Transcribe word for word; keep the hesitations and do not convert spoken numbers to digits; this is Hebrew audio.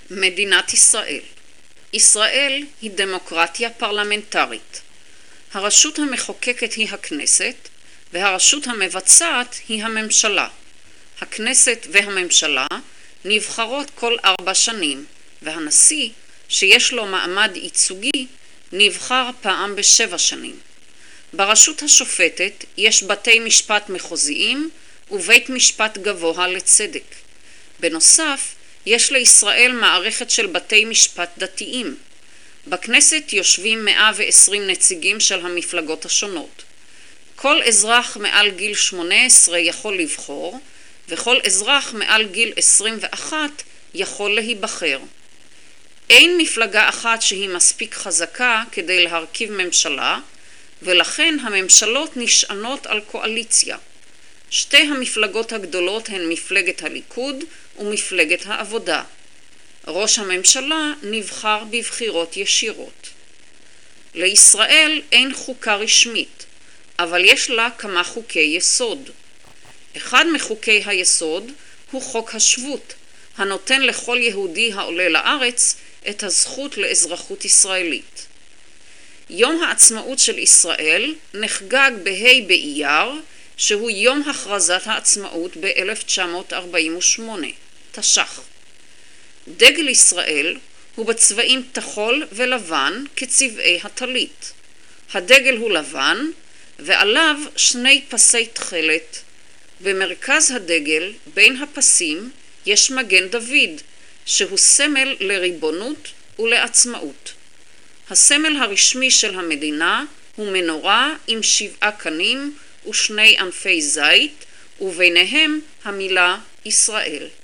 מדינת ישראל. ישראל היא דמוקרטיה פרלמנטרית. הרשות המחוקקת היא הכנסת, והרשות המבצעת היא הממשלה. הכנסת והממשלה נבחרות כל ארבע שנים, והנשיא, שיש לו מעמד ייצוגי, נבחר פעם בשבע שנים. ברשות השופטת יש בתי משפט מחוזיים ובית משפט גבוה לצדק. בנוסף, יש לישראל מערכת של בתי משפט דתיים. בכנסת יושבים מאה ועשרים נציגים של המפלגות השונות. כל אזרח מעל גיל שמונה עשרה יכול לבחור, וכל אזרח מעל גיל עשרים ואחת יכול להיבחר. אין מפלגה אחת שהיא מספיק חזקה כדי להרכיב ממשלה, ולכן הממשלות נשענות על קואליציה. שתי המפלגות הגדולות הן מפלגת הליכוד ומפלגת העבודה. ראש הממשלה נבחר בבחירות ישירות. לישראל אין חוקה רשמית, אבל יש לה כמה חוקי יסוד. אחד מחוקי היסוד הוא חוק השבות, הנותן לכל יהודי העולה לארץ את הזכות לאזרחות ישראלית. יום העצמאות של ישראל נחגג בה' באייר, שהוא יום הכרזת העצמאות ב-אלף תשע מאות ארבעים ושמונה, תש"ח. דגל ישראל הוא בצבעים תחול ולבן כצבעי הטלית. הדגל הוא לבן ועליו שני פסי תכלת. במרכז הדגל בין הפסים יש מגן דוד, שהוא סמל לריבונות ולעצמאות. הסמל הרשמי של המדינה הוא מנורה עם שבעה קנים ושני ענפי זית, וביניהם המילה ישראל.